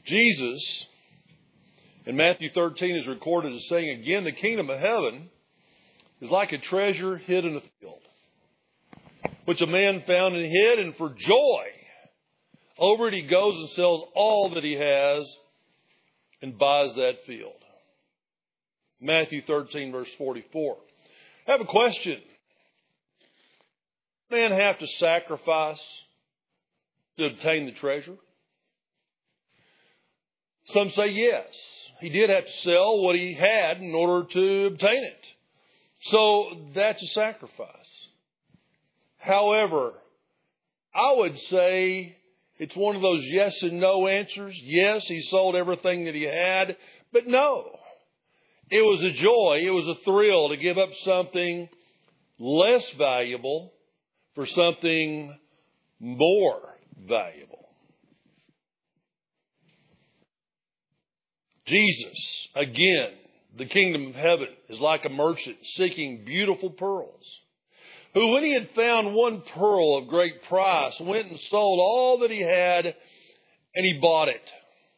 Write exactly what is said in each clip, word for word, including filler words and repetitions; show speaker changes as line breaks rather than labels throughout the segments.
Jesus, in Matthew thirteen, is recorded as saying, again, the kingdom of heaven is like a treasure hid in a field, which a man found and hid, and for joy over it he goes and sells all that he has and buys that field. Matthew thirteen, verse forty-four. I have a question. Does a man have to sacrifice to obtain the treasure? Some say yes. He did have to sell what he had in order to obtain it. So that's a sacrifice. However, I would say it's one of those yes and no answers. Yes, he sold everything that he had, but no. It was a joy, it was a thrill to give up something less valuable for something more valuable. Jesus, again, the kingdom of heaven is like a merchant seeking beautiful pearls, who, when he had found one pearl of great price, went and sold all that he had, and he bought it.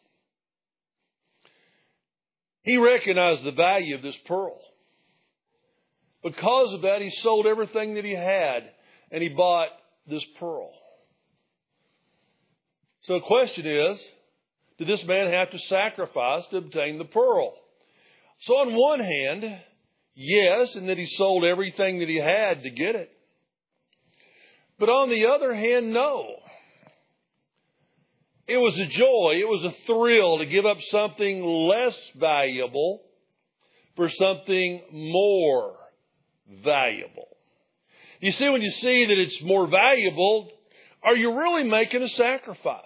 He recognized the value of this pearl. Because of that, he sold everything that he had, and he bought this pearl. So the question is, did this man have to sacrifice to obtain the pearl? So on one hand, yes, and that he sold everything that he had to get it. But on the other hand, no. It was a joy, it was a thrill to give up something less valuable for something more valuable. You see, when you see that it's more valuable, are you really making a sacrifice?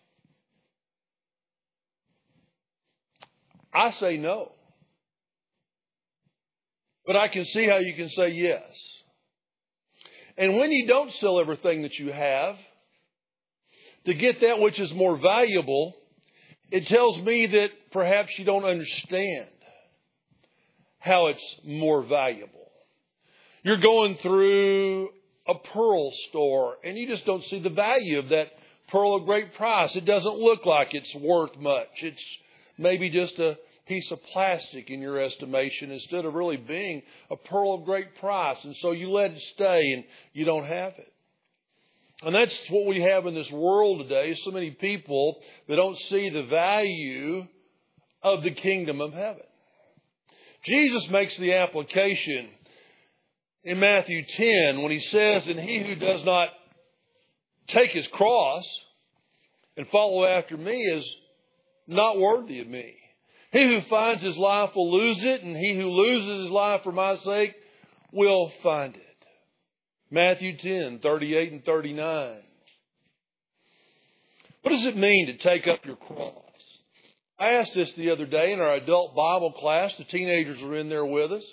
I say no. But I can see how you can say yes. And when you don't sell everything that you have to get that which is more valuable, it tells me that perhaps you don't understand how it's more valuable. You're going through a pearl store and you just don't see the value of that pearl of great price. It doesn't look like it's worth much. It's maybe just a piece of plastic in your estimation instead of really being a pearl of great price. And so you let it stay and you don't have it. And that's what we have in this world today. So many people that don't see the value of the kingdom of heaven. Jesus makes the application in Matthew ten when he says, and he who does not take his cross and follow after me is not worthy of me. He who finds his life will lose it, and he who loses his life for my sake will find it. Matthew ten, thirty-eight and thirty-nine. What does it mean to take up your cross? I asked this the other day in our adult Bible class. The teenagers were in there with us.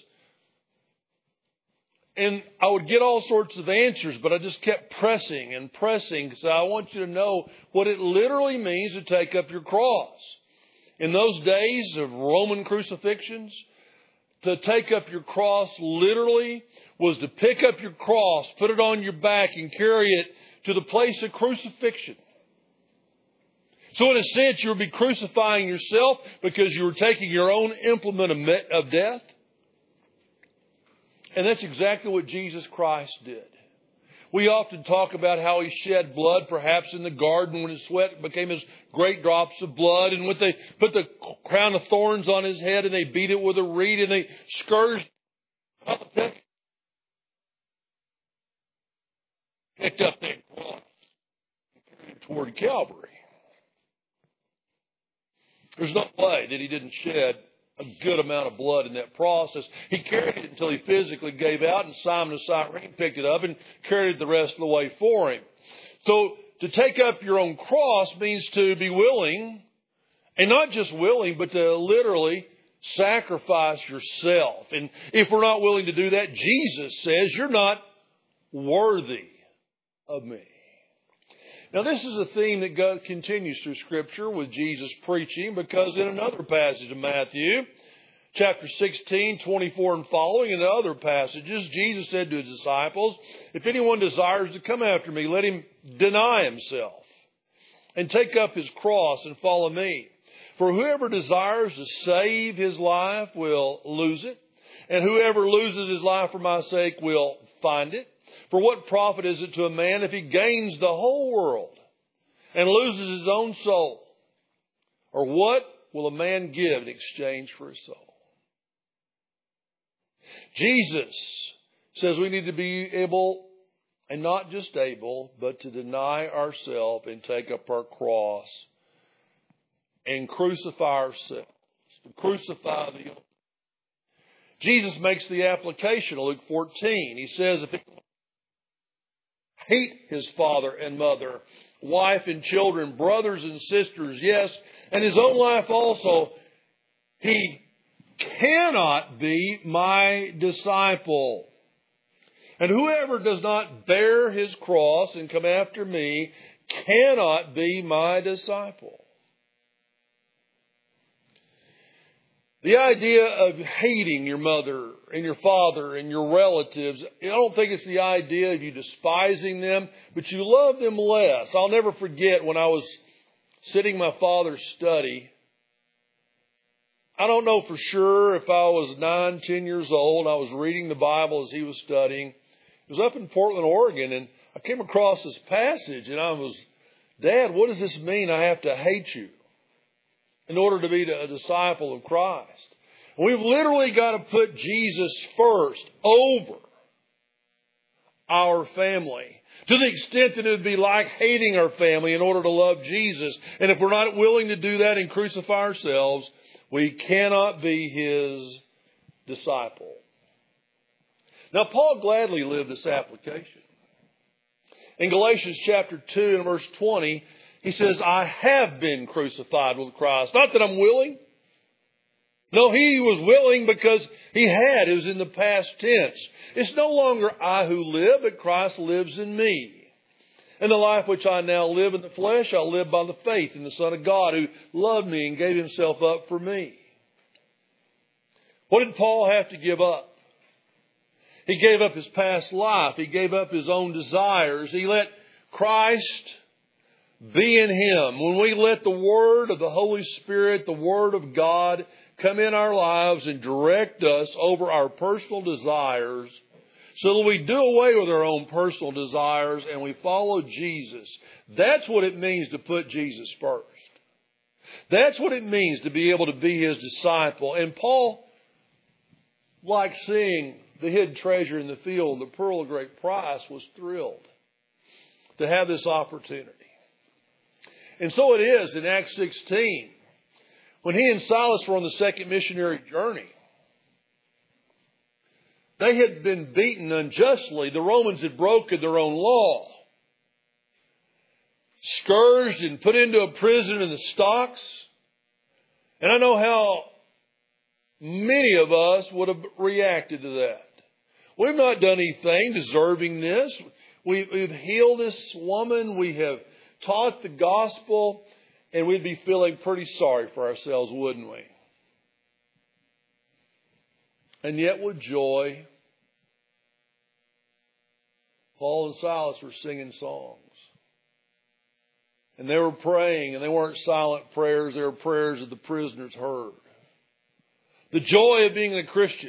And I would get all sorts of answers, but I just kept pressing and pressing because I want you to know what it literally means to take up your cross. In those days of Roman crucifixions, to take up your cross literally was to pick up your cross, put it on your back, and carry it to the place of crucifixion. So in a sense, you would be crucifying yourself because you were taking your own implement of death. And that's exactly what Jesus Christ did. We often talk about how he shed blood, perhaps in the garden when his sweat became as great drops of blood. And when they put the crown of thorns on his head and they beat it with a reed and they scourged it, picked up that cross toward Calvary. There's no way that he didn't shed a good amount of blood in that process. He carried it until he physically gave out, and Simon of Cyrene picked it up and carried it the rest of the way for him. So to take up your own cross means to be willing, and not just willing, but to literally sacrifice yourself. And if we're not willing to do that, Jesus says, you're not worthy of me. Now, this is a theme that God continues through Scripture with Jesus preaching, because in another passage of Matthew, chapter sixteen, twenty-four and following, and other passages, Jesus said to his disciples, if anyone desires to come after me, let him deny himself and take up his cross and follow me. For whoever desires to save his life will lose it, and whoever loses his life for my sake will find it. For what profit is it to a man if he gains the whole world and loses his own soul? Or what will a man give in exchange for his soul? Jesus says we need to be able, and not just able, but to deny ourselves and take up our cross and crucify ourselves. To crucify the old. Jesus makes the application of Luke fourteen. He says if he hate his father and mother, wife and children, brothers and sisters, yes, and his own life also, he cannot be my disciple. And whoever does not bear his cross and come after me cannot be my disciple. The idea of hating your mother and your father and your relatives, I don't think it's the idea of you despising them, but you love them less. I'll never forget when I was sitting in my father's study. I don't know for sure if I was nine, ten years old. I was reading the Bible as he was studying. It was up in Portland, Oregon, and I came across this passage, and I was, Dad, what does this mean? I have to hate you in order to be a disciple of Christ. We've literally got to put Jesus first over our family, to the extent that it would be like hating our family in order to love Jesus. And if we're not willing to do that and crucify ourselves, we cannot be his disciple. Now, Paul gladly lived this application. In Galatians chapter two and verse twenty, he says, I have been crucified with Christ. Not that I'm willing. No, he was willing because he had. It was in the past tense. It's no longer I who live, but Christ lives in me. And the life which I now live in the flesh, I live by the faith in the Son of God who loved me and gave himself up for me. What did Paul have to give up? He gave up his past life. He gave up his own desires. He let Christ be in him. When we let the Word of the Holy Spirit, the Word of God, come in our lives and direct us over our personal desires, so that we do away with our own personal desires and we follow Jesus. That's what it means to put Jesus first. That's what it means to be able to be his disciple. And Paul, like seeing the hidden treasure in the field, the pearl of great price, was thrilled to have this opportunity. And so it is in Acts sixteen, when he and Silas were on the second missionary journey. They had been beaten unjustly. The Romans had broken their own law. Scourged and put into a prison in the stocks. And I know how many of us would have reacted to that. We've not done anything deserving this. We've, we've healed this woman. We have taught the gospel. And we'd be feeling pretty sorry for ourselves, wouldn't we? And yet with joy, Paul and Silas were singing songs. And they were praying, and they weren't silent prayers. They were prayers that the prisoners heard. The joy of being a Christian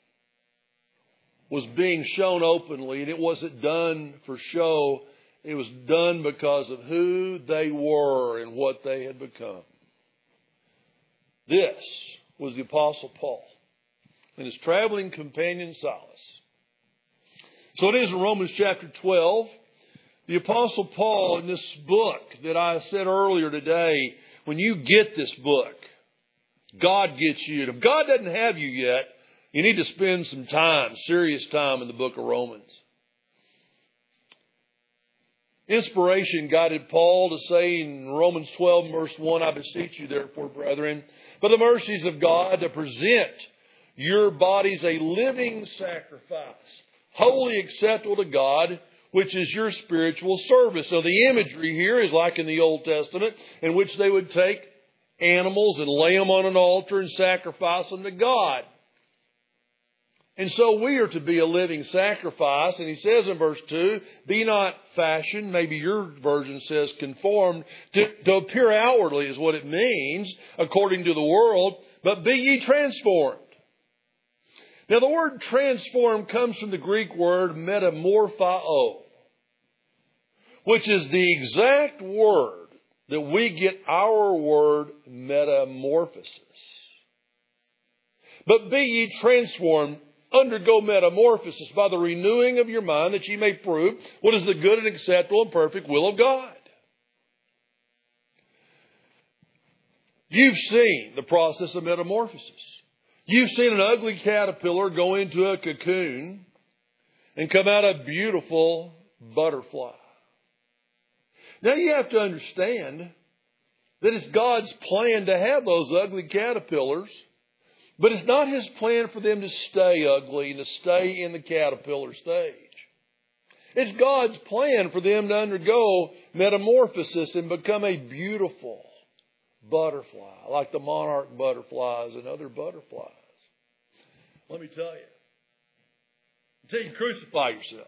was being shown openly, and it wasn't done for show. It was done because of who they were and what they had become. This was the Apostle Paul and his traveling companion Silas. So it is in Romans chapter twelve. The Apostle Paul, in this book that I said earlier today, when you get this book, God gets you. And if God doesn't have you yet, you need to spend some time, serious time in the book of Romans. Inspiration guided Paul to say in Romans twelve, verse one, I beseech you, therefore, brethren, by the mercies of God, to present your bodies a living sacrifice, wholly acceptable to God, which is your spiritual service. So the imagery here is like in the Old Testament, in which they would take animals and lay them on an altar and sacrifice them to God. And so we are to be a living sacrifice. And he says in verse two, be not fashioned, maybe your version says conformed, to, to appear outwardly is what it means, according to the world, but be ye transformed. Now the word transform comes from the Greek word metamorphao, which is the exact word that we get our word metamorphosis. But be ye transformed, undergo metamorphosis by the renewing of your mind, that ye may prove what is the good and acceptable and perfect will of God. You've seen the process of metamorphosis. You've seen an ugly caterpillar go into a cocoon and come out a beautiful butterfly. Now you have to understand that it's God's plan to have those ugly caterpillars, but it's not His plan for them to stay ugly and to stay in the caterpillar stage. It's God's plan for them to undergo metamorphosis and become a beautiful butterfly, like the monarch butterflies and other butterflies. Let me tell you, until you crucify yourself,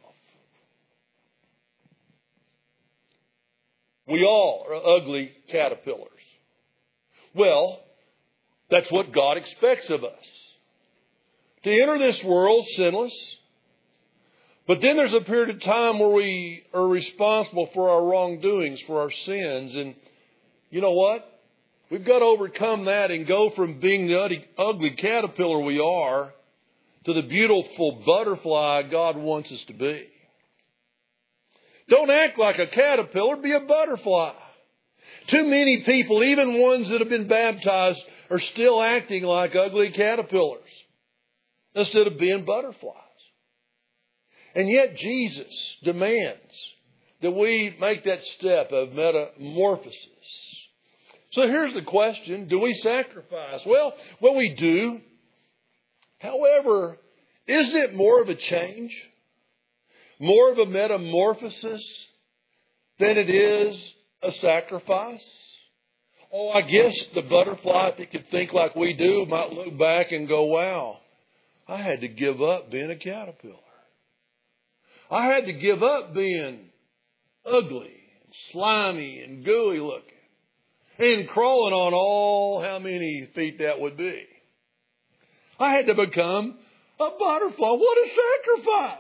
we all are ugly caterpillars. Well, that's what God expects of us. To enter this world sinless. But then there's a period of time where we are responsible for our wrongdoings, for our sins. And you know what? We've got to overcome that and go from being the ugly caterpillar we are to the beautiful butterfly God wants us to be. Don't act like a caterpillar, be a butterfly. Too many people, even ones that have been baptized, are still acting like ugly caterpillars instead of being butterflies. And yet Jesus demands that we make that step of metamorphosis. So here's the question, do we sacrifice? Well, well we do. However, isn't it more of a change? More of a metamorphosis than it is a sacrifice? Oh, I guess the butterfly, if he could think like we do, might look back and go, wow, I had to give up being a caterpillar. I had to give up being ugly and slimy and gooey looking and crawling on all how many feet that would be. I had to become a butterfly. What a sacrifice!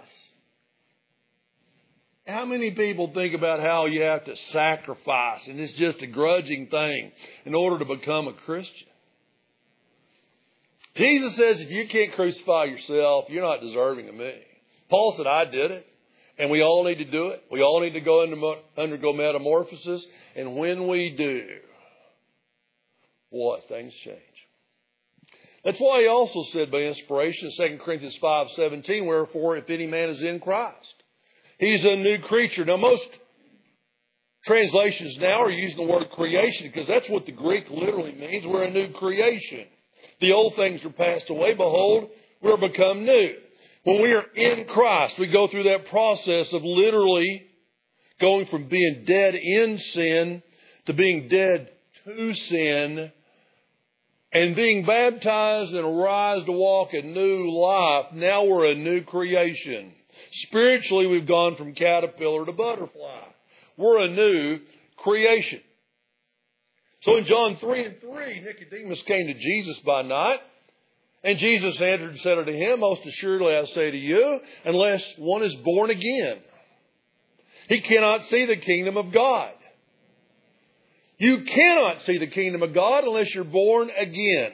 How many people think about how you have to sacrifice and it's just a grudging thing in order to become a Christian? Jesus says if you can't crucify yourself, you're not deserving of me. Paul said, I did it. And we all need to do it. We all need to go into, undergo metamorphosis. And when we do, what? Things change. That's why he also said by inspiration in Second Corinthians five seventeen, wherefore if any man is in Christ, he's a new creature. Now most translations now are using the word creation because that's what the Greek literally means. We're a new creation. The old things are passed away. Behold, we're become new. When we are in Christ, we go through that process of literally going from being dead in sin to being dead to sin and being baptized and arise to walk a new life. Now we're a new creation. Spiritually, we've gone from caterpillar to butterfly. We're a new creation. So in John three and three, Nicodemus came to Jesus by night. And Jesus answered and said unto him, most assuredly I say to you, unless one is born again, he cannot see the kingdom of God. You cannot see the kingdom of God unless you're born again.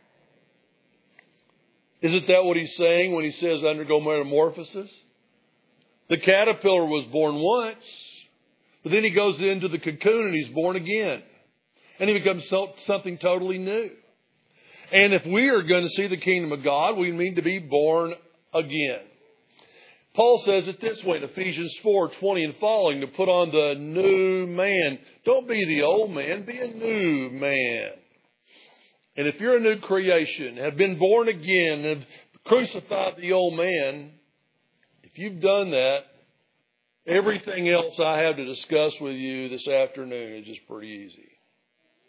Isn't that what he's saying when he says undergo metamorphosis? The caterpillar was born once, but then he goes into the cocoon and he's born again. And he becomes something totally new. And if we are going to see the kingdom of God, we need to be born again. Paul says it this way in Ephesians four twenty and following, to put on the new man. Don't be the old man, be a new man. And if you're a new creation, have been born again, have crucified the old man, if you've done that, everything else I have to discuss with you this afternoon is just pretty easy.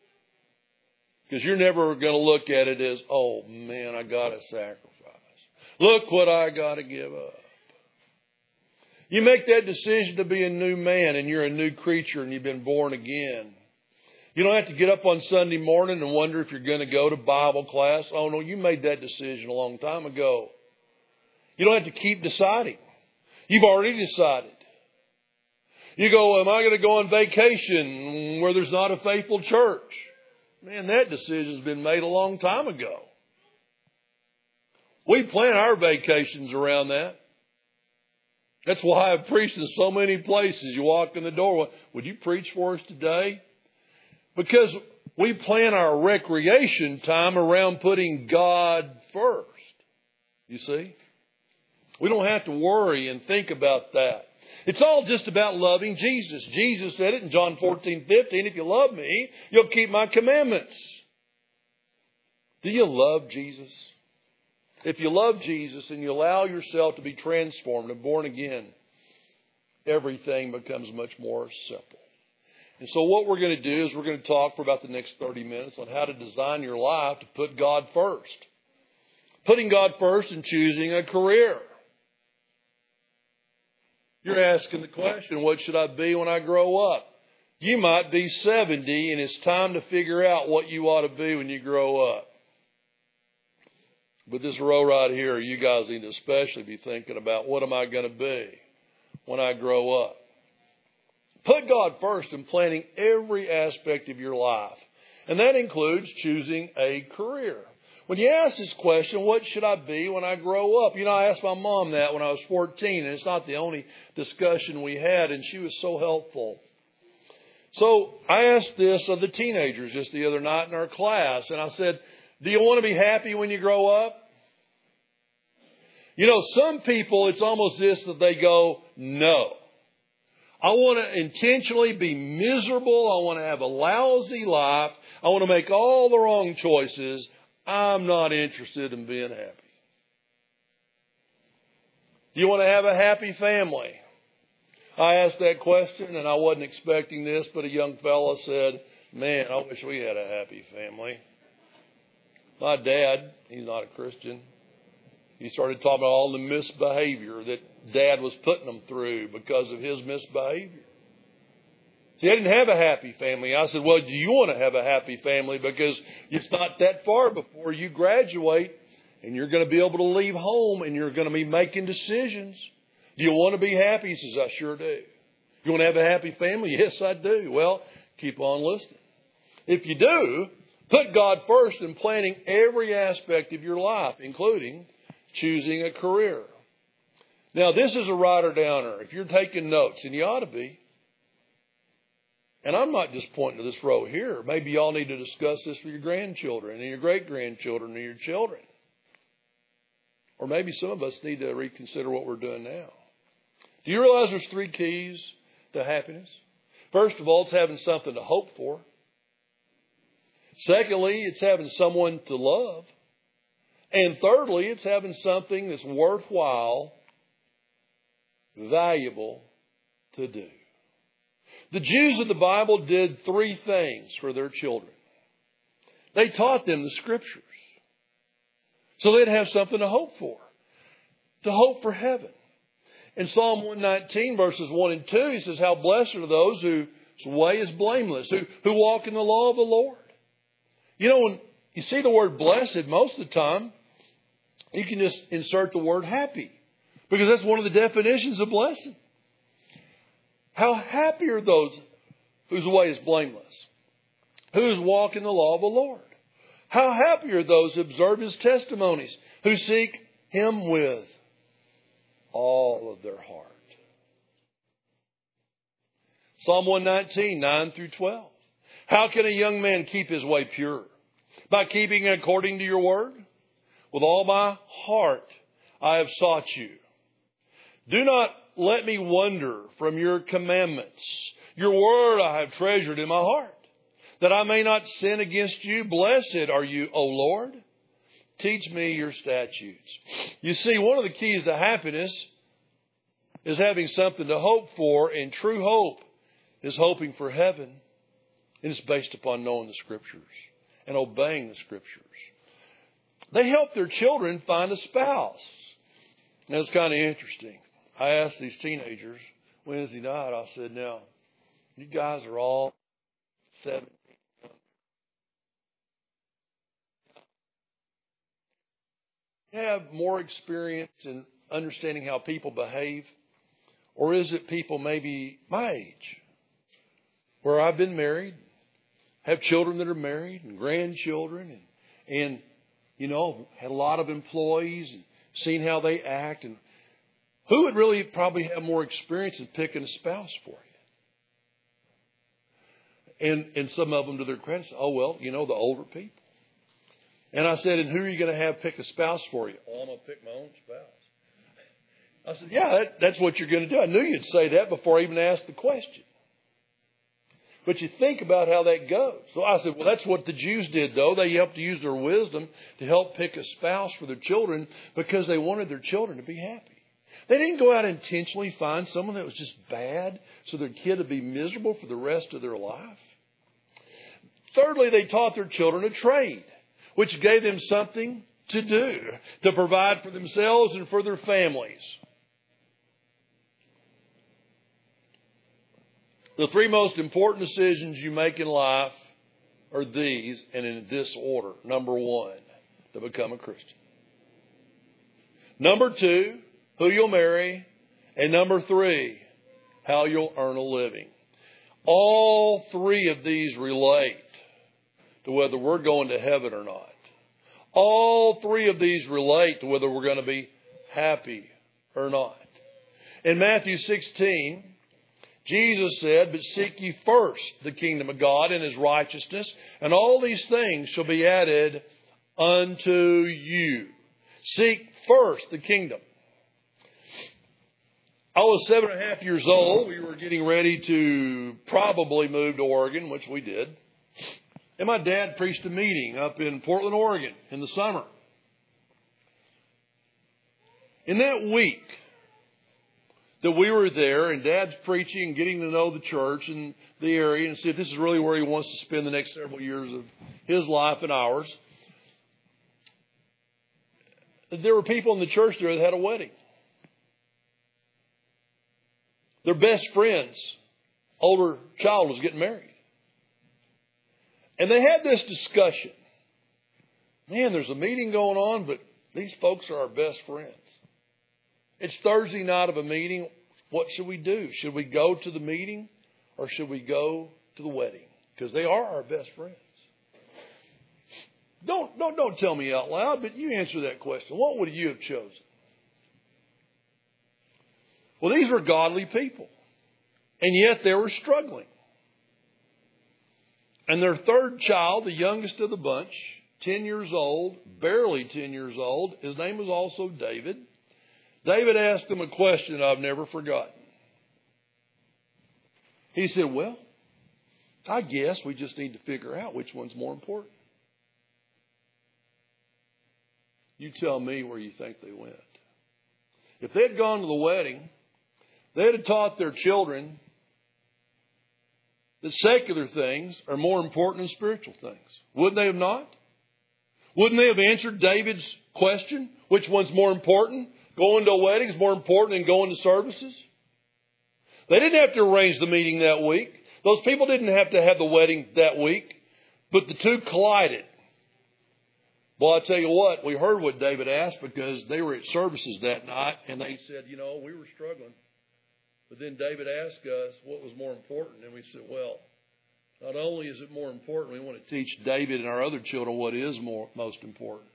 Because you're never going to look at it as, oh man, I got to sacrifice. Look what I got to give up. You make that decision to be a new man and you're a new creature and you've been born again. You don't have to get up on Sunday morning and wonder if you're going to go to Bible class. Oh no, you made that decision a long time ago. You don't have to keep deciding. You've already decided. You go, am I going to go on vacation where there's not a faithful church? Man, that decision's been made a long time ago. We plan our vacations around that. That's why I've preached in so many places. You walk in the door, would you preach for us today? Because we plan our recreation time around putting God first. You see? We don't have to worry and think about that. It's all just about loving Jesus. Jesus said it in John fourteen fifteen. If you love me, you'll keep my commandments. Do you love Jesus? If you love Jesus and you allow yourself to be transformed and born again, everything becomes much more simple. And so what we're going to do is we're going to talk for about the next thirty minutes on how to design your life to put God first. Putting God first and choosing a career. You're asking the question, what should I be when I grow up? You might be seventy and it's time to figure out what you ought to be when you grow up. But this row right here, you guys need to especially be thinking about, what am I going to be when I grow up? Put God first in planning every aspect of your life. And that includes choosing a career. When you ask this question, what should I be when I grow up? You know, I asked my mom that when I was fourteen, and it's not the only discussion we had, and she was so helpful. So I asked this of the teenagers just the other night in our class, and I said, do you want to be happy when you grow up? You know, some people, it's almost this that they go, no. I want to intentionally be miserable. I want to have a lousy life. I want to make all the wrong choices. I'm not interested in being happy. Do you want to have a happy family? I asked that question and I wasn't expecting this, but a young fellow said, man, I wish we had a happy family. My dad, he's not a Christian. He started talking about all the misbehavior that Dad was putting them through because of his misbehavior. See, I didn't have a happy family. I said, well, do you want to have a happy family? Because it's not that far before you graduate and you're going to be able to leave home and you're going to be making decisions. Do you want to be happy? He says, I sure do. You want to have a happy family? Yes, I do. Well, keep on listening. If you do, put God first in planning every aspect of your life, including choosing a career. Now, this is a writer-downer. If you're taking notes, and you ought to be, and I'm not just pointing to this row here. Maybe y'all need to discuss this with your grandchildren and your great-grandchildren and your children. Or maybe some of us need to reconsider what we're doing now. Do you realize there's three keys to happiness? First of all, it's having something to hope for. Secondly, it's having someone to love. And thirdly, it's having something that's worthwhile, valuable to do. The Jews in the Bible did three things for their children. They taught them the Scriptures. So they'd have something to hope for. To hope for heaven. In Psalm one nineteen, verses one and two, he says, how blessed are those whose way is blameless, who, who walk in the law of the Lord. You know, when you see the word blessed, most of the time, you can just insert the word happy. Because that's one of the definitions of blessing. How happy are those whose way is blameless, whose walk in the law of the Lord. How happy are those who observe His testimonies, who seek Him with all of their heart. Psalm one nineteen, nine through twelve. How can a young man keep his way pure? By keeping according to your word? With all my heart I have sought you. Do not let me wander from your commandments. Your word I have treasured in my heart, that I may not sin against you. Blessed are you, O Lord. Teach me your statutes. You see, one of the keys to happiness is having something to hope for, and true hope is hoping for heaven. And it's based upon knowing the Scriptures and obeying the Scriptures. They help their children find a spouse. That's kind of interesting. I asked these teenagers Wednesday night, I said, now, you guys are all seventeen. You have more experience in understanding how people behave? Or is it people maybe my age, where I've been married, have children that are married and grandchildren, and, and you know, had a lot of employees and seen how they act? And who would really probably have more experience in picking a spouse for you? And, and some of them, to their credit, say, oh, well, you know, the older people. And I said, and who are you going to have pick a spouse for you? Oh, I'm going to pick my own spouse. I said, yeah, that, that's what you're going to do. I knew you'd say that before I even asked the question. But you think about how that goes. So I said, well, that's what the Jews did, though. They helped to use their wisdom to help pick a spouse for their children because they wanted their children to be happy. They didn't go out and intentionally find someone that was just bad so their kid would be miserable for the rest of their life. Thirdly, they taught their children a trade, which gave them something to do, to provide for themselves and for their families. The three most important decisions you make in life are these, and in this order. Number one, to become a Christian. Number two, who you'll marry. And number three, how you'll earn a living. All three of these relate to whether we're going to heaven or not. All three of these relate to whether we're going to be happy or not. In Matthew sixteen, Jesus said, but seek ye first the kingdom of God and His righteousness, and all these things shall be added unto you. Seek first the kingdom. I was seven and a half years old. We were getting ready to probably move to Oregon, which we did. And my dad preached a meeting up in Portland, Oregon in the summer. In that week that we were there and Dad's preaching and getting to know the church and the area and see if this is really where he wants to spend the next several years of his life and ours, there were people in the church there that had a wedding. Their best friend's older child was getting married. And they had this discussion. Man, there's a meeting going on, but these folks are our best friends. It's Thursday night of a meeting. What should we do? Should we go to the meeting or should we go to the wedding? Because they are our best friends. Don't, don't, don't tell me out loud, but you answer that question. What would you have chosen? Well, these were godly people. And yet they were struggling. And their third child, the youngest of the bunch, ten years old, barely ten years old, his name was also David. David asked him a question I've never forgotten. He said, well, I guess we just need to figure out which one's more important. You tell me where you think they went. If they'd gone to the wedding, they'd have taught their children that secular things are more important than spiritual things. Wouldn't they have not? Wouldn't they have answered David's question? Which one's more important? Going to a wedding is more important than going to services? They didn't have to arrange the meeting that week. Those people didn't have to have the wedding that week. But the two collided. Well, I tell you what, we heard what David asked because they were at services that night. And they said, you know, we were struggling. But then David asked us what was more important. And we said, well, not only is it more important, we want to teach David and our other children what is more most important.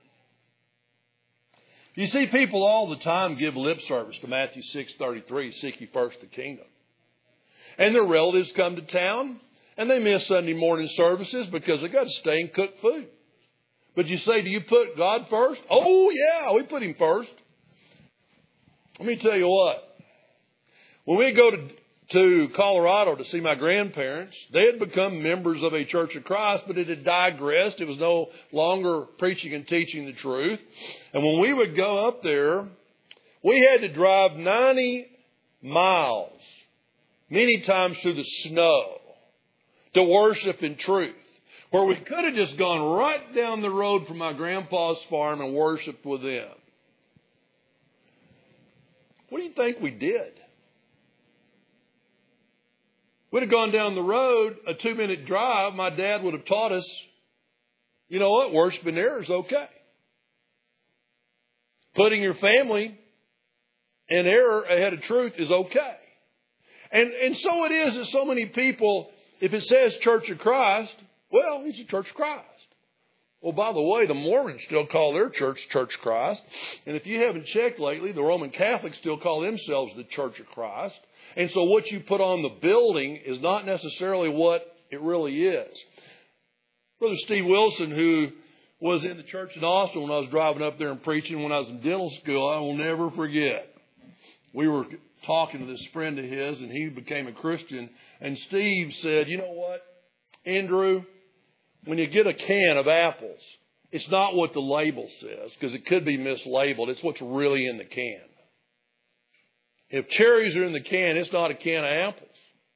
You see, people all the time give lip service to Matthew six thirty-three, seek ye first the kingdom. And their relatives come to town and they miss Sunday morning services because they've got to stay and cook food. But you say, do you put God first? Oh, yeah, we put Him first. Let me tell you what. When we go to, to Colorado to see my grandparents, they had become members of a Church of Christ, but it had digressed. It was no longer preaching and teaching the truth. And when we would go up there, we had to drive ninety miles, many times through the snow, to worship in truth. Where we could have just gone right down the road from my grandpa's farm and worshiped with them. What do you think we did? We'd have gone down the road, a two-minute drive. My dad would have taught us, you know what, worshiping there is okay. Putting your family in error ahead of truth is okay. And, and so it is that so many people, if it says Church of Christ, well, it's a Church of Christ. Well, by the way, the Mormons still call their church Church of Christ. And if you haven't checked lately, the Roman Catholics still call themselves the Church of Christ. And so what you put on the building is not necessarily what it really is. Brother Steve Wilson, who was in the church in Austin when I was driving up there and preaching when I was in dental school, I will never forget. We were talking to this friend of his, and he became a Christian. And Steve said, you know what, Andrew, when you get a can of apples, it's not what the label says, because it could be mislabeled. It's what's really in the can. If cherries are in the can, it's not a can of apples.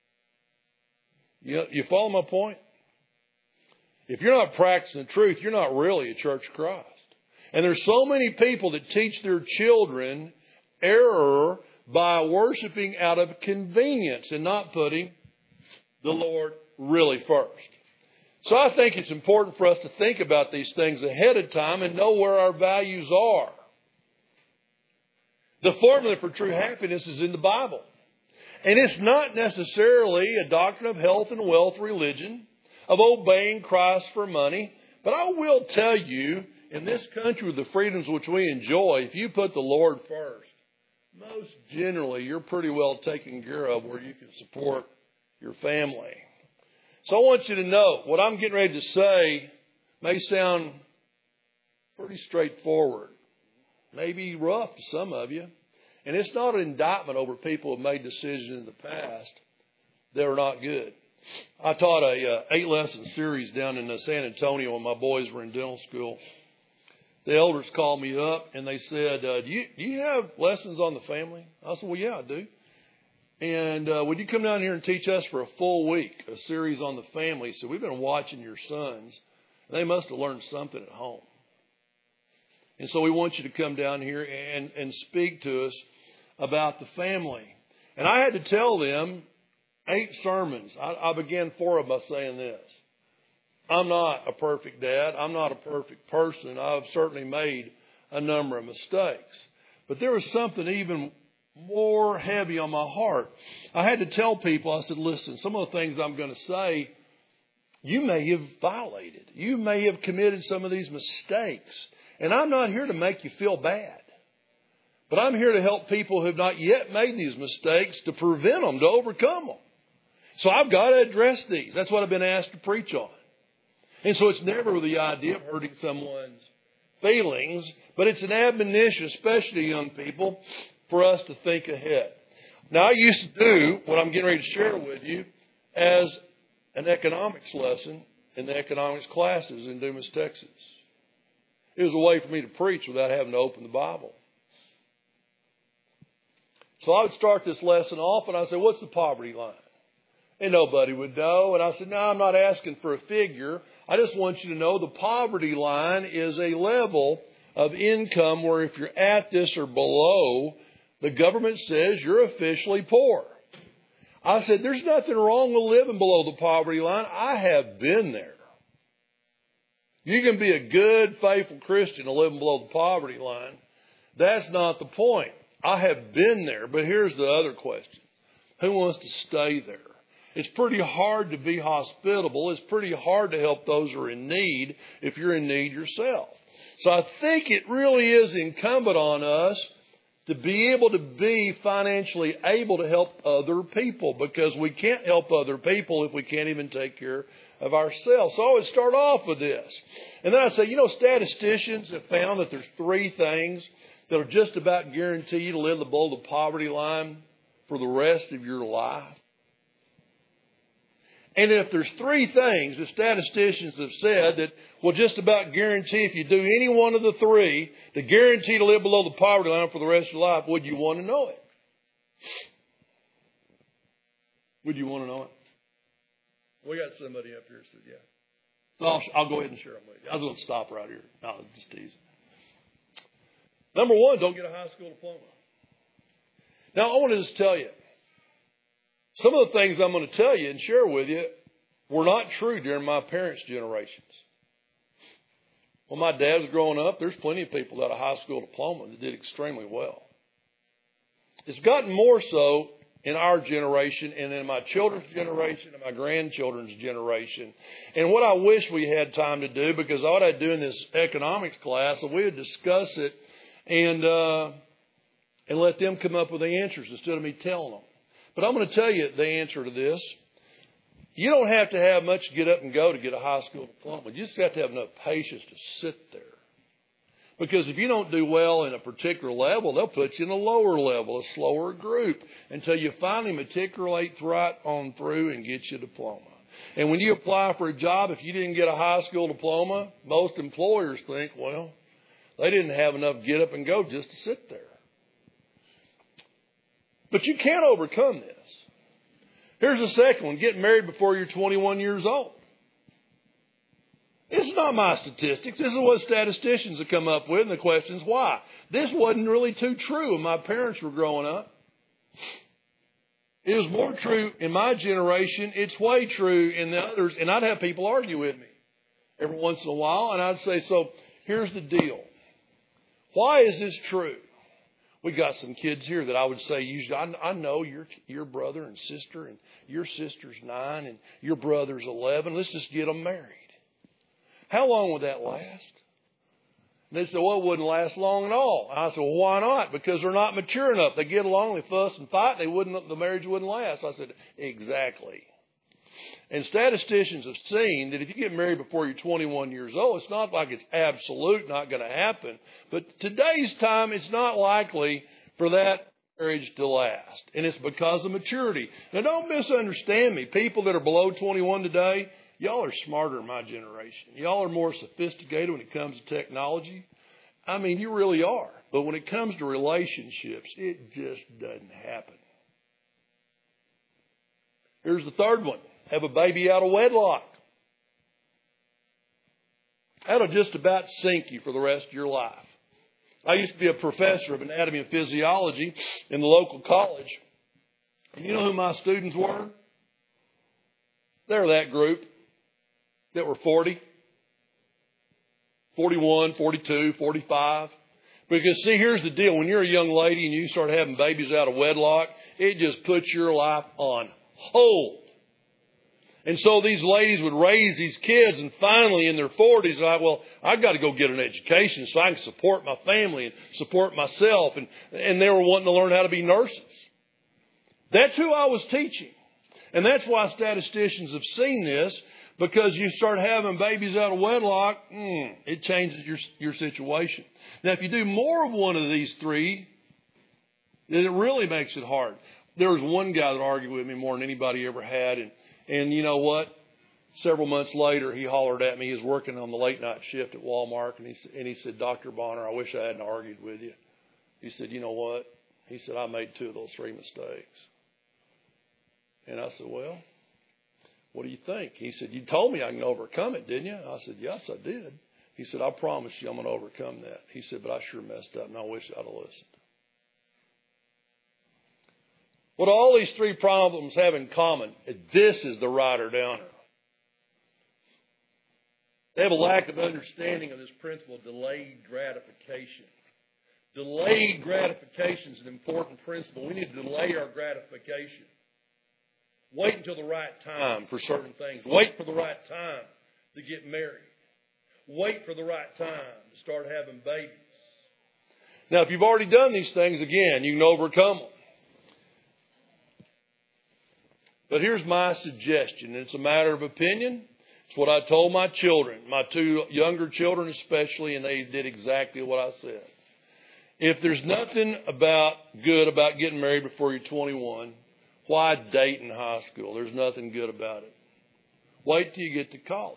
You, you follow my point? If you're not practicing the truth, you're not really a Church of Christ. And there's so many people that teach their children error by worshiping out of convenience and not putting the Lord really first. So I think it's important for us to think about these things ahead of time and know where our values are. The formula for true happiness is in the Bible. And it's not necessarily a doctrine of health and wealth religion, of obeying Christ for money. But I will tell you, in this country with the freedoms which we enjoy, if you put the Lord first, most generally you're pretty well taken care of where you can support your family. So I want you to know, what I'm getting ready to say may sound pretty straightforward, maybe rough to some of you. And it's not an indictment over people who have made decisions in the past that are not good. I taught a uh, eight-lesson series down in uh, San Antonio when my boys were in dental school. The elders called me up and they said, uh, do you do you have lessons on the family? I said, well, yeah, I do. And uh, would you come down here and teach us for a full week, a series on the family? So we've been watching your sons. They must have learned something at home. And so we want you to come down here and, and speak to us about the family. And I had to tell them eight sermons. I, I began four of them by saying this. I'm not a perfect dad. I'm not a perfect person. I've certainly made a number of mistakes. But there was something even more heavy on my heart. I had to tell people, I said, listen, some of the things I'm going to say, you may have violated. You may have committed some of these mistakes. And I'm not here to make you feel bad. But I'm here to help people who have not yet made these mistakes to prevent them, to overcome them. So I've got to address these. That's what I've been asked to preach on. And so it's never with the idea of hurting someone's feelings, but it's an admonition, especially young people, for us to think ahead. Now, I used to do what I'm getting ready to share with you as an economics lesson in the economics classes in Dumas, Texas. It was a way for me to preach without having to open the Bible. So I would start this lesson off and I'd say, what's the poverty line? And nobody would know. And I said, no, I'm not asking for a figure. I just want you to know the poverty line is a level of income where if you're at this or below, the government says you're officially poor. I said, there's nothing wrong with living below the poverty line. I have been there. You can be a good, faithful Christian and living below the poverty line. That's not the point. I have been there. But here's the other question. Who wants to stay there? It's pretty hard to be hospitable. It's pretty hard to help those who are in need if you're in need yourself. So I think it really is incumbent on us to be able to be financially able to help other people, because we can't help other people if we can't even take care of ourselves. So I would start off with this. And then I'd say, you know, statisticians have found that there's three things that are just about guarantee you to live below the poverty line for the rest of your life. And if there's three things that statisticians have said that will just about guarantee, if you do any one of the three, to guarantee to live below the poverty line for the rest of your life, would you want to know it? Would you want to know it? We got somebody up here who said, yeah. So I'll, I'll go ahead and share them with you. I was going to stop right here. No, just teasing. Number one, don't get a high school diploma. Now, I want to just tell you, some of the things I'm going to tell you and share with you were not true during my parents' generations. When my dad was growing up, there's plenty of people that had a high school diploma that did extremely well. It's gotten more so in our generation and in my children's generation and my grandchildren's generation. And what I wish we had time to do, because all I'd do in this economics class, is we would discuss it and uh, and let them come up with the answers instead of me telling them. But I'm going to tell you the answer to this. You don't have to have much get up and go to get a high school diploma. You just have to have enough patience to sit there. Because if you don't do well in a particular level, they'll put you in a lower level, a slower group, until you finally matriculate right on through and get your diploma. And when you apply for a job, if you didn't get a high school diploma, most employers think, well, they didn't have enough get up and go just to sit there. But you can't overcome this. Here's the second one. Get married before you're twenty-one years old. This is not my statistics. This is what statisticians have come up with, and the question is why. This wasn't really too true when my parents were growing up. It was more true in my generation. It's way true in the others, and I'd have people argue with me every once in a while, and I'd say, so here's the deal. Why is this true? We got some kids here that I would say, usually, I, I know your your brother and sister, and your sister's nine, and your brother's eleven. Let's just get them married. How long would that last? And they said, well, it wouldn't last long at all. I said, well, why not? Because they're not mature enough. They get along, they fuss and fight, they wouldn't. The marriage wouldn't last. I said, exactly. And statisticians have seen that if you get married before you're twenty-one years old, it's not like it's absolute not going to happen. But today's time, it's not likely for that marriage to last. And it's because of maturity. Now, don't misunderstand me. People that are below twenty-one today, y'all are smarter than my generation. Y'all are more sophisticated when it comes to technology. I mean, you really are. But when it comes to relationships, it just doesn't happen. Here's the third one. Have a baby out of wedlock. That'll just about sink you for the rest of your life. I used to be a professor of anatomy and physiology in the local college. And you know who my students were? They're that group that were forty, forty-one, forty-two, forty-five. Because see, here's the deal. When you're a young lady and you start having babies out of wedlock, it just puts your life on hold. And so these ladies would raise these kids, and finally in their forties, they're like, well, I've got to go get an education so I can support my family and support myself. And, and they were wanting to learn how to be nurses. That's who I was teaching. And that's why statisticians have seen this, because you start having babies out of wedlock, mm, it changes your, your situation. Now, if you do more of one of these three, then it really makes it hard. There was one guy that argued with me more than anybody ever had, and And you know what? Several months later, he hollered at me. He was working on the late night shift at Walmart. And he, and he said, Doctor Bonner, I wish I hadn't argued with you. He said, you know what? He said, I made two of those three mistakes. And I said, well, what do you think? He said, you told me I can overcome it, didn't you? I said, yes, I did. He said, I promise you I'm going to overcome that. He said, but I sure messed up, and I wish I'd have listened. What all these three problems have in common, this is the rider downer. They have a lack of understanding of this principle, delayed gratification. Delayed gratification is an important principle. We need to delay our gratification. Wait until the right time for certain things. Wait for the right time to get married. Wait for the right time to start having babies. Now, if you've already done these things, again, you can overcome them. But here's my suggestion. It's a matter of opinion. It's what I told my children, my two younger children especially, and they did exactly what I said. If there's nothing about good about getting married before you're twenty-one, why date in high school? There's nothing good about it. Wait till you get to college.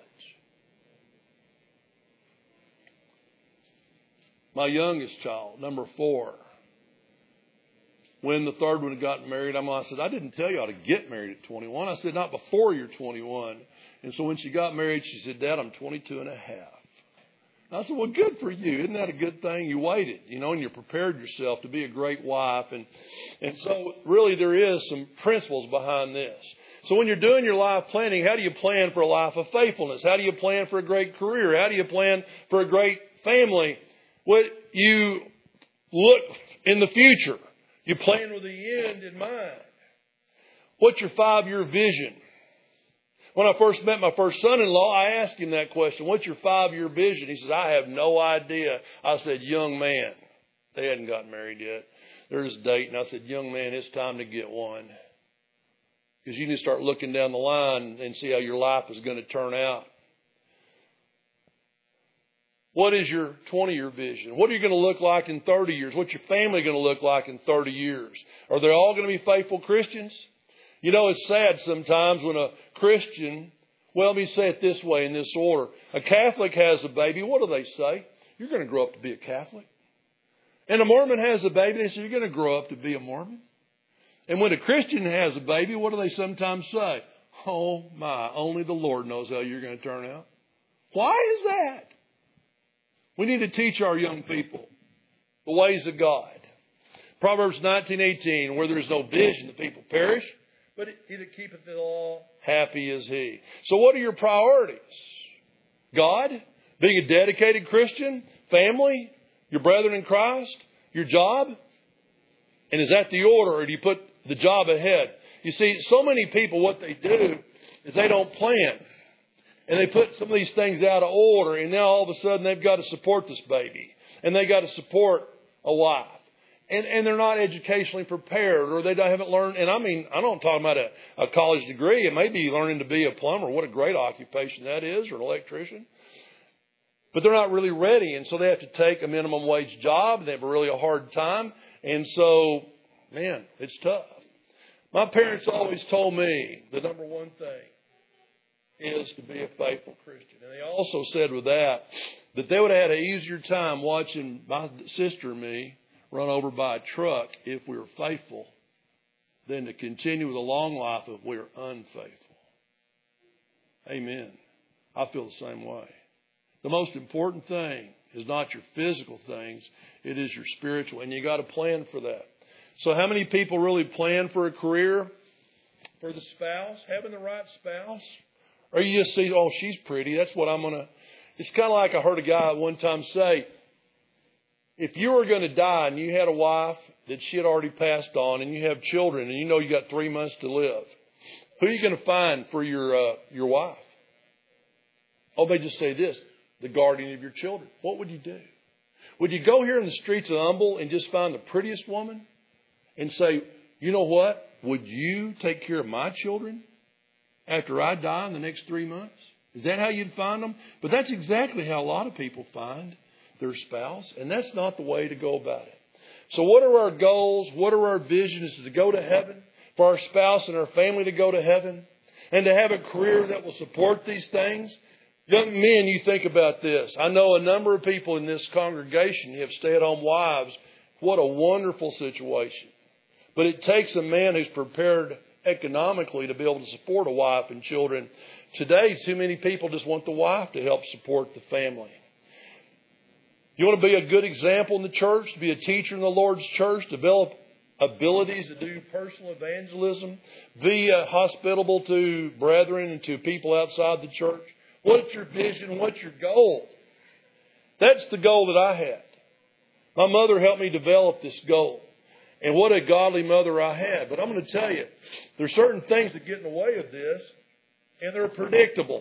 My youngest child, number four, when the third one had gotten married, I said, I didn't tell you how to get married at twenty-one. I said, not before you're twenty-one. And so when she got married, she said, Dad, I'm twenty-two and a half. I said, well, good for you. Isn't that a good thing? You waited, you know, and you prepared yourself to be a great wife. And, and so really there is some principles behind this. So when you're doing your life planning, how do you plan for a life of faithfulness? How do you plan for a great career? How do you plan for a great family? What you look in the future. You plan with the end in mind. What's your five-year vision? When I first met my first son-in-law, I asked him that question. What's your five-year vision? He says, I have no idea. I said, young man. They hadn't gotten married yet. There's a date. And I said, young man, it's time to get one. Because you need to start looking down the line and see how your life is going to turn out. What is your twenty-year vision? What are you going to look like in thirty years? What's your family going to look like in thirty years? Are they all going to be faithful Christians? You know, it's sad sometimes when a Christian, well, let me say it this way in this order. A Catholic has a baby. What do they say? You're going to grow up to be a Catholic. And a Mormon has a baby. They say, you're going to grow up to be a Mormon. And when a Christian has a baby, what do they sometimes say? Oh, my, only the Lord knows how you're going to turn out. Why is that? We need to teach our young people the ways of God. Proverbs nineteen eighteen, where there is no vision, the people perish, but he that keepeth it all, happy is he. So what are your priorities? God, being a dedicated Christian, family, your brethren in Christ, your job? And is that the order, or do you put the job ahead? You see, so many people, what they do is they don't plan. And they put some of these things out of order, and now all of a sudden they've got to support this baby. And they've got to support a wife. And, and they're not educationally prepared, or they haven't learned. And I mean, I don't talk about a, a college degree. It may be learning to be a plumber. What a great occupation that is, or an electrician. But they're not really ready, and so they have to take a minimum wage job. They have a really a hard time. And so, man, it's tough. My parents always told me the number one thing is to be a faithful Christian. And they also said with that, that they would have had an easier time watching my sister and me run over by a truck if we were faithful than to continue with a long life if we are unfaithful. Amen. I feel the same way. The most important thing is not your physical things. It is your spiritual. And you got to plan for that. So how many people really plan for a career? For the spouse? Having the right spouse? Or you just see, oh, she's pretty. That's what I'm going to. It's kind of like I heard a guy one time say, if you were going to die and you had a wife that she had already passed on and you have children and you know you got three months to live, who are you going to find for your uh, your wife? Oh, they just say this, the guardian of your children. What would you do? Would you go here in the streets of Humble and just find the prettiest woman and say, you know what? Would you take care of my children after I die in the next three months? Is that how you'd find them? But that's exactly how a lot of people find their spouse. And that's not the way to go about it. So what are our goals? What are our visions? Is to go to heaven, for our spouse and our family to go to heaven, and to have a career that will support these things. Young men, you think about this. I know a number of people in this congregation have stay-at-home wives. What a wonderful situation. But it takes a man who's prepared economically to be able to support a wife and children. Today, too many people just want the wife to help support the family. You want to be a good example in the church, to be a teacher in the Lord's church, develop abilities to do personal evangelism, be uh, hospitable to brethren and to people outside the church. What's your vision? What's your goal? That's the goal that I had. My mother helped me develop this goal. And what a godly mother I had. But I'm going to tell you, there's certain things that get in the way of this, and they're predictable.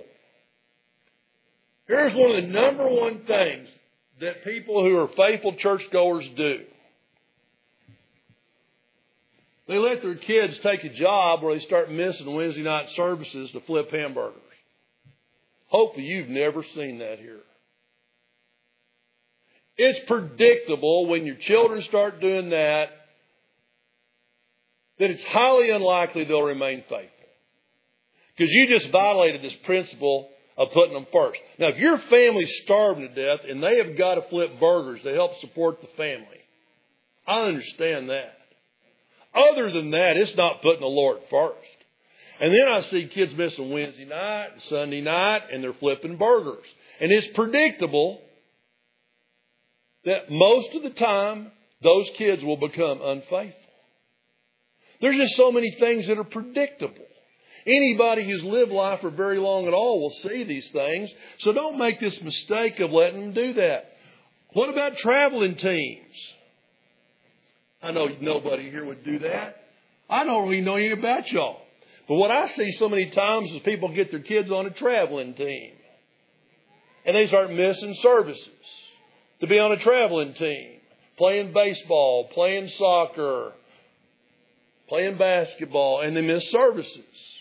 Here's one of the number one things that people who are faithful churchgoers do. They let their kids take a job where they start missing Wednesday night services to flip hamburgers. Hopefully you've never seen that here. It's predictable when your children start doing that, that it's highly unlikely they'll remain faithful. Because you just violated this principle of putting them first. Now, if your family's starving to death and they have got to flip burgers to help support the family, I understand that. Other than that, it's not putting the Lord first. And then I see kids missing Wednesday night and Sunday night, and they're flipping burgers. And it's predictable that most of the time those kids will become unfaithful. There's just so many things that are predictable. Anybody who's lived life for very long at all will see these things. So don't make this mistake of letting them do that. What about traveling teams? I know nobody here would do that. I don't really know anything about y'all. But what I see so many times is people get their kids on a traveling team. And they start missing services to be on a traveling team. Playing baseball, playing soccer, playing basketball, and they miss services.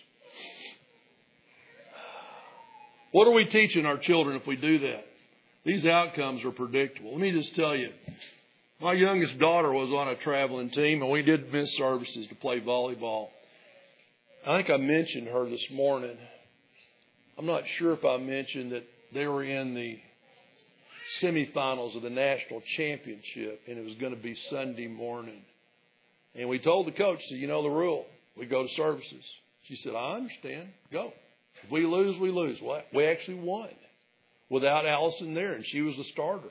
What are we teaching our children if we do that? These outcomes are predictable. Let me just tell you, my youngest daughter was on a traveling team, and we did miss services to play volleyball. I think I mentioned her this morning. I'm not sure if I mentioned that they were in the semifinals of the national championship, and it was going to be Sunday morning. And we told the coach, said, you know the rule. We go to services. She said, I understand. Go. If we lose, we lose. Well, we actually won without Allison there, and she was the starter.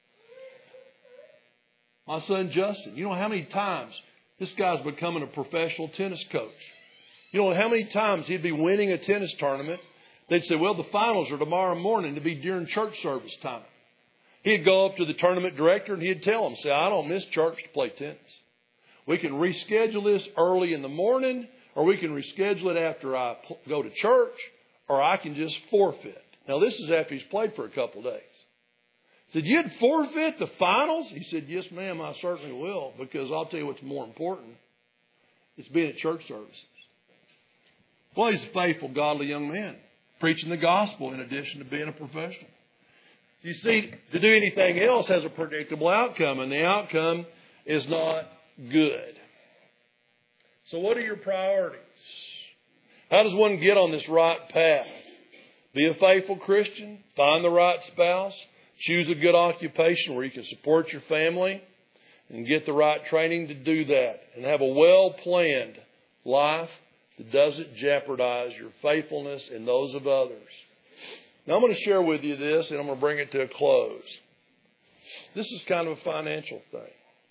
My son Justin, you know how many times this guy's becoming a professional tennis coach. You know how many times he'd be winning a tennis tournament. They'd say, well, the finals are tomorrow morning to be during church service time. He'd go up to the tournament director and he'd tell him, say, I don't miss church to play tennis. We can reschedule this early in the morning, or we can reschedule it after I go to church, or I can just forfeit. Now, this is after he's played for a couple of days. I said, you'd forfeit the finals? He said, yes, ma'am, I certainly will, because I'll tell you what's more important. It's being at church services. Well, he's a faithful, godly young man, preaching the gospel in addition to being a professional. You see, to do anything else has a predictable outcome, and the outcome is not good. So what are your priorities? How does one get on this right path? Be a faithful Christian, find the right spouse, choose a good occupation where you can support your family, and get the right training to do that, and have a well-planned life that doesn't jeopardize your faithfulness and those of others. Now I'm going to share with you this, and I'm going to bring it to a close. This is kind of a financial thing.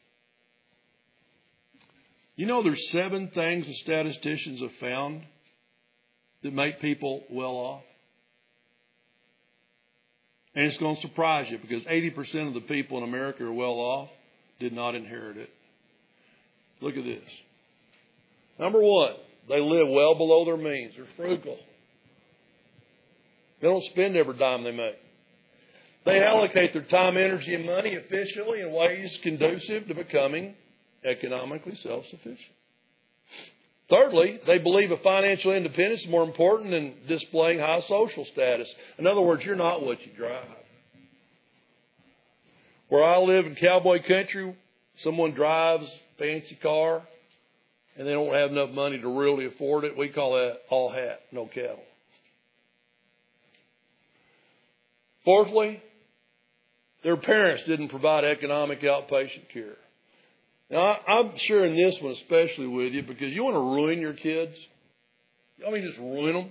You know there's seven things the statisticians have found that make people well off? And it's going to surprise you, because eighty percent of the people in America who are well off did not inherit it. Look at this. Number one, they live well below their means. They're frugal. They don't spend every dime they make. They allocate their time, energy, and money efficiently in ways conducive to becoming economically self-sufficient. Thirdly, they believe a financial independence is more important than displaying high social status. In other words, you're not what you drive. Where I live in cowboy country, someone drives a fancy car and they don't have enough money to really afford it. We call that all hat, no cattle. Fourthly, their parents didn't provide economic outpatient care. Now, I'm sharing this one especially with you because you want to ruin your kids. I mean, just ruin them.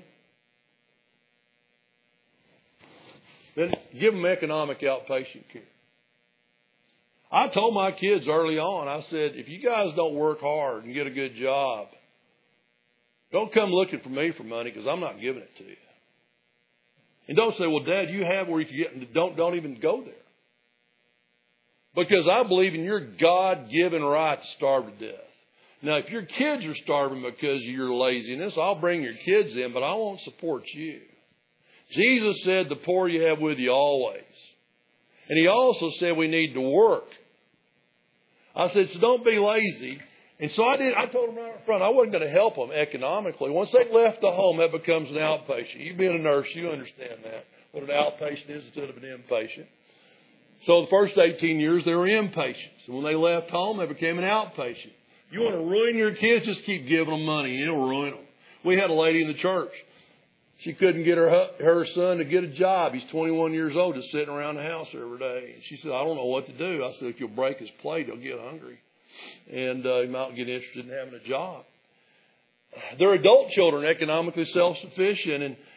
Then give them economic outpatient care. I told my kids early on, I said, if you guys don't work hard and get a good job, don't come looking for me for money because I'm not giving it to you. And don't say, well, Dad, you have where you can get, don't, don't even go there. Because I believe in your God-given right to starve to death. Now, if your kids are starving because of your laziness, I'll bring your kids in, but I won't support you. Jesus said the poor you have with you always. And he also said we need to work. I said, so don't be lazy. And so I did. I told them right up front, I wasn't going to help them economically. Once they left the home, that becomes an outpatient. You being a nurse, you understand that, what an outpatient is instead of an inpatient. So the first eighteen years, they were inpatients. And when they left home, they became an outpatient. You want to ruin your kids? Just keep giving them money. You'll ruin them. We had a lady in the church. She couldn't get her her son to get a job. He's twenty-one years old, just sitting around the house every day. And she said, I don't know what to do. I said, if you'll break his plate, he'll get hungry. And uh, he might get interested in having a job. Their adult children, economically self-sufficient. And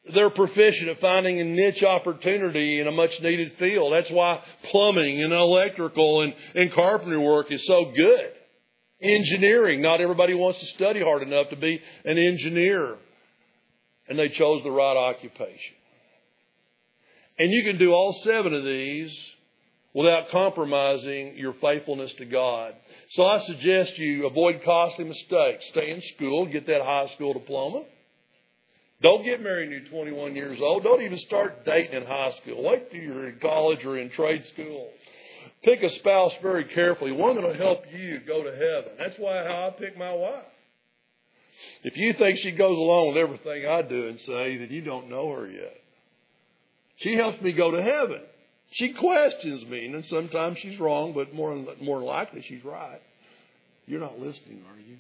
they're proficient at finding a niche opportunity in a much needed field. That's why plumbing and electrical and, and carpentry work is so good. Engineering. Not everybody wants to study hard enough to be an engineer. And they chose the right occupation. And you can do all seven of these without compromising your faithfulness to God. So I suggest you avoid costly mistakes. Stay in school, get that high school diploma. Don't get married when you're twenty-one years old. Don't even start dating in high school. Wait till you're in college or in trade school. Pick a spouse very carefully, one that will help you go to heaven. That's why how I pick my wife. If you think she goes along with everything I do and say, then you don't know her yet. She helps me go to heaven. She questions me, and sometimes she's wrong, but more more than likely she's right. You're not listening, are you?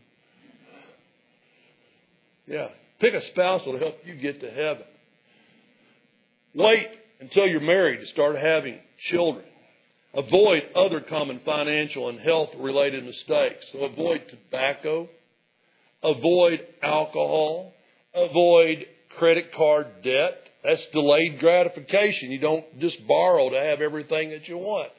Yeah. Pick a spouse that will help you get to heaven. Wait until you're married to start having children. Avoid other common financial and health-related mistakes. So avoid tobacco. Avoid alcohol. Avoid credit card debt. That's delayed gratification. You don't just borrow to have everything that you want.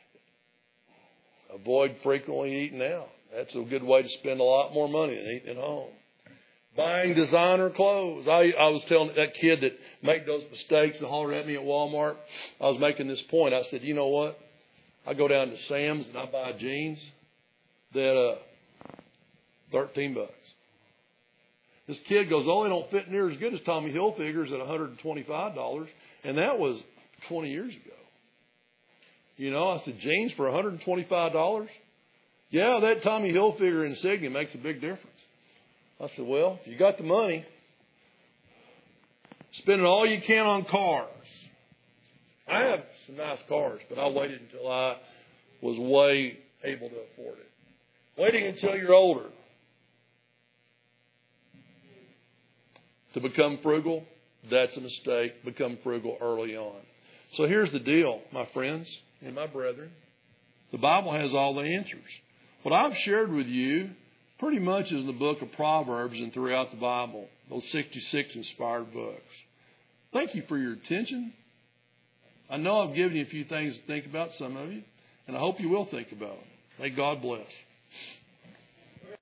Avoid frequently eating out. That's a good way to spend a lot more money than eating at home. Buying designer clothes. I, I was telling that kid that made those mistakes and hollered at me at Walmart. I was making this point. I said, you know what? I go down to Sam's and I buy jeans that uh, thirteen bucks. This kid goes, oh, they don't fit near as good as Tommy Hilfiger's at one hundred twenty-five dollars. And that was twenty years ago. You know, I said, jeans for one hundred twenty-five dollars? Yeah, that Tommy Hilfiger insignia makes a big difference. I said, well, if you got the money, spend it all you can on cars. I have some nice cars, but I waited until I was way able to afford it. Waiting until you're older to become frugal, that's a mistake. Become frugal early on. So here's the deal, my friends and my brethren. The Bible has all the answers. What I've shared with you pretty much is in the book of Proverbs and throughout the Bible, those sixty-six inspired books. Thank you for your attention. I know I've given you a few things to think about, some of you, and I hope you will think about them. May God bless.